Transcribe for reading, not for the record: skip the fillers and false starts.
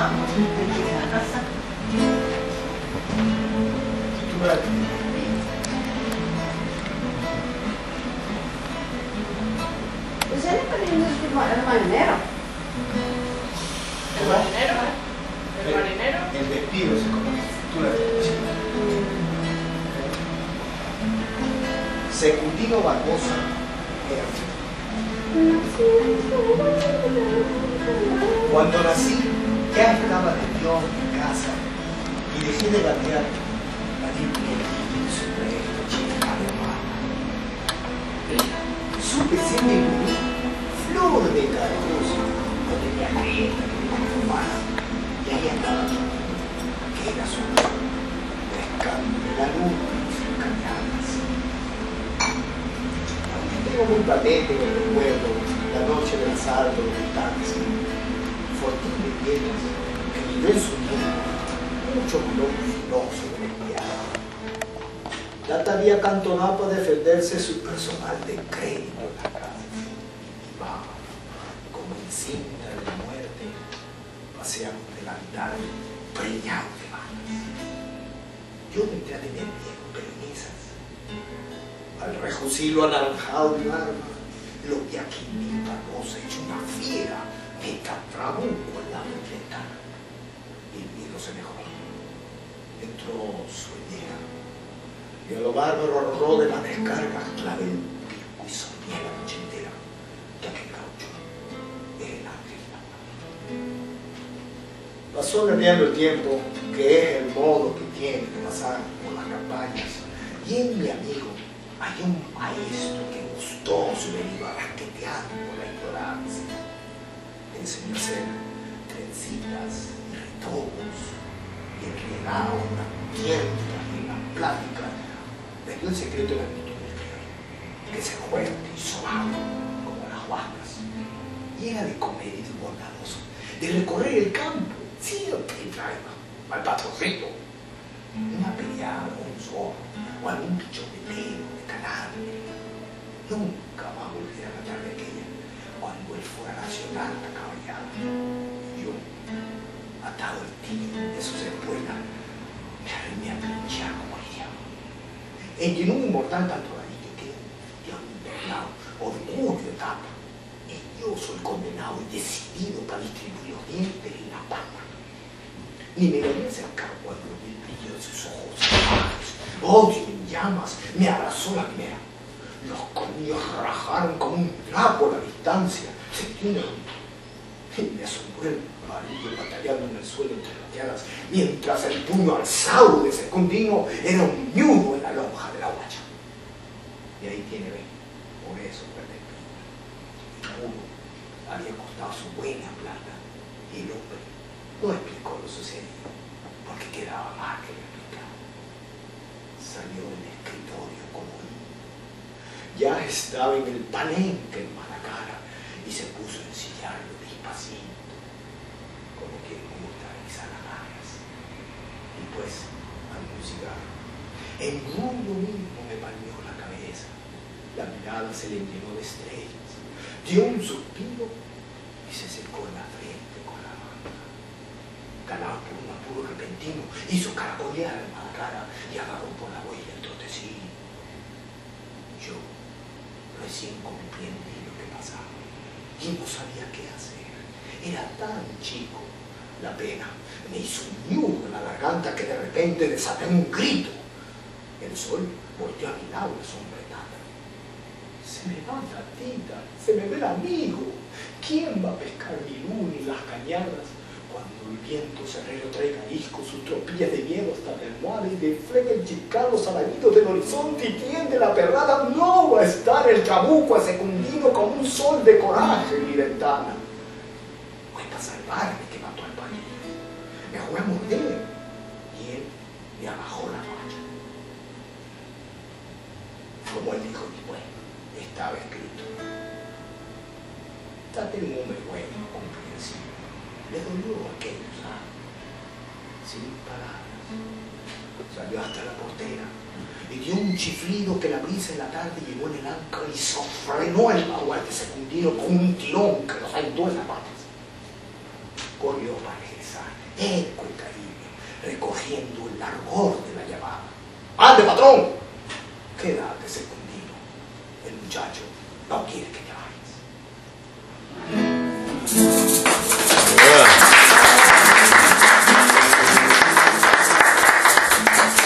Pues él es el marinero. ¿El marinero? ¿El marinero? El despido es como la estructura de Chile. Secundino Barbosa era cuando nací, ya estaba de Dios en casa y dejé de gatear a Dios supremo chica de mama. Supe ser de mí, flor de cargoso, donde me agrieta mi hermana, y ahí andaba yo, que era su pescando de la luz y sus cañadas. Tengo muy patente que recuerdo la noche del asalto de Taxi. Fortín de piedras que vivió en su tiempo mucho dolor filoso de espiada. Tata había acantonado para defenderse su personal de crédito en la calle. Y va, como encinta de la muerte, paseamos delantal preñado de balas. Yo me entré a tener miedo, pero en esas, al rejocilo anaranjado de un arma, lo vi aquí mi panosa, hecho una fiera, me trabuco al lado de la ventana. Y el miedo se mejoró. Entró sueñera, y a lo bárbaro horror de las descargas clavé el pico y soñé la noche entera que aquel gaucho era el ángel de la guardia. Pasó nerviando el tiempo, que es el modo que tiene de pasar por las campañas, y en mi amigo hay un maestro que gustoso le iba rasqueteando por la ignorancia. Me enseñó a hacer trencitas y retobos y enredado una tierra en la plática. Me dio el secreto de la actitud del criollo, que se fuerte y sobado como las huascas. Y era de comer y de bondadoso, de recorrer el campo, siempre que traiga al patrocito. Una peleada o un zorro o algún pichonetero de calambre. Nunca más volví a la tarde aquella cuando él fuera nacional la caballada. Y yo, atado al tiro de sus espuelas, me arrimé a pinchar como el diablo. En un inmortal tanto ladillo que un invernado, orgullo de tapa. Y yo soy condenado y decidido para distribuir los dientes y la palma. Ni me lo voy a acercar cuando vi el brillo de sus ojos salvajes. Odio en llamas, me abrazó la primera. Los colmillos rajaron como un trapo a la distancia. Sentí un eructo y me asombró el marido batallando en el suelo entre plateadas, mientras el puño alzado de Secundino era un ñudo en la lonja de la guacha. Y ahí tiene, ven, por eso perdí el pico. El puro había costado su buena plata y el hombre no explicó lo sucedido, porque quedaba más que explicar. Salió del escritorio como él. Ya estaba en el palenque en Malacara y se puso a ensillarlo despacito, como quien gusta revisar las garras. Y pues, al un cigarro, en rumbo mismo me palmeó la cabeza. La mirada se le llenó de estrellas, dio un suspiro y se secó en la frente con la mano. Calado por un apuro repentino, hizo caracolear el Malacara y agarró por la huella el trotecillo. Yo recién comprendí lo que pasaba y no sabía qué hacer. Era tan chico. La pena me hizo un nudo en la garganta que de repente desaté un grito. El sol volteó a mi lado sombretada. Se me va la tita, se me ve el amigo. ¿Quién va a pescar mi luna y las cañadas cuando el viento serrero traiga isco sus tropillas de miedo hasta la almohada y desflega el chicado saladido del horizonte y tiende la perrada? No va a estar el trabuco a Secundino como un sol de coraje en mi ventana. Fue para salvarme que mató al pariente. Me fue a morder y él me abajó la noche. Como él dijo después, estaba escrito. Date un hombre bueno, comprensivo. Le dolió aquellos años, sin palabras. Salió hasta la portera y dio un chiflido que la brisa en la tarde llevó en el ancla y sofrenó el bagual de Secundino con un tirón que lo saltó en las patas. Corrió para regresar. mensaje, eco y cariño, recogiendo el largor de la llamada. ¡Ande, patrón! Quédate escondido. El muchacho no quiere que te vayas.